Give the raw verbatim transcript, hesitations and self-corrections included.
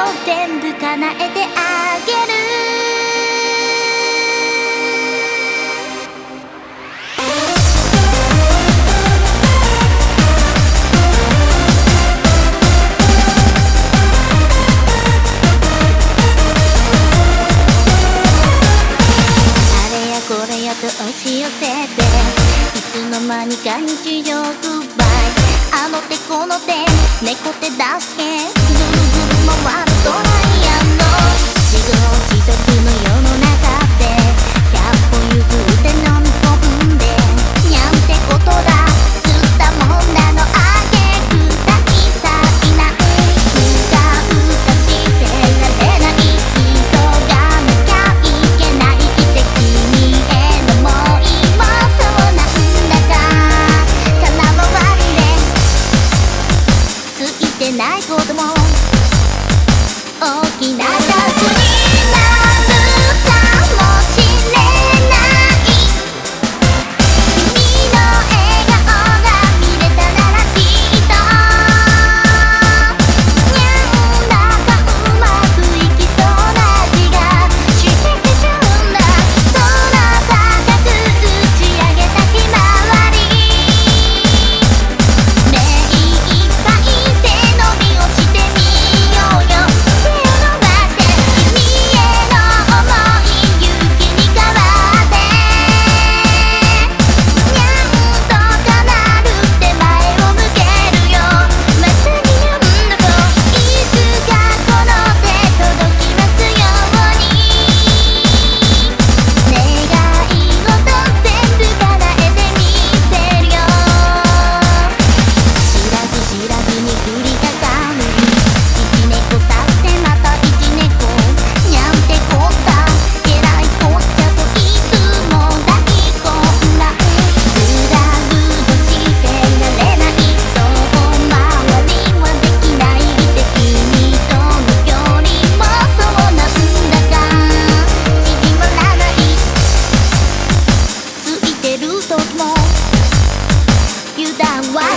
全部叶えてあげる。あれやこれやと押し寄せて、いつの間にか日常グッバイ。あの手この手猫手助け、ぐるぐる回るドライヤーの自業自得の世の中でひゃっぽ譲って飲み込んで、にゃんてことだ吸ったもんだのあげく大さいない。うかうかしてられない、急がなきゃいけないって君への想いもそうなんだか空回りでついてないことも大きなチャンスになるかもしれない。君の笑顔が見れたならきっとにゃんだかうまくいきそうな気がしてきちゃうんだ。空高く打ち上げたひまわり、目いっぱい背伸びをしてみようよ。手を伸ばして君への想い勇気に変わって、にゃんとかなるって前を向けるよ。まさににゃんだといつかこの手届きますように、願い事全部叶えてみせるよ。知らず知らずに降りかかる一猫去ってまた一猫、にゃんてこったえらいこっちゃといつも大混乱、グダグダしてられない、遠回りはできないって君との距離もそうなんだか縮まらない。ついてる時も油断は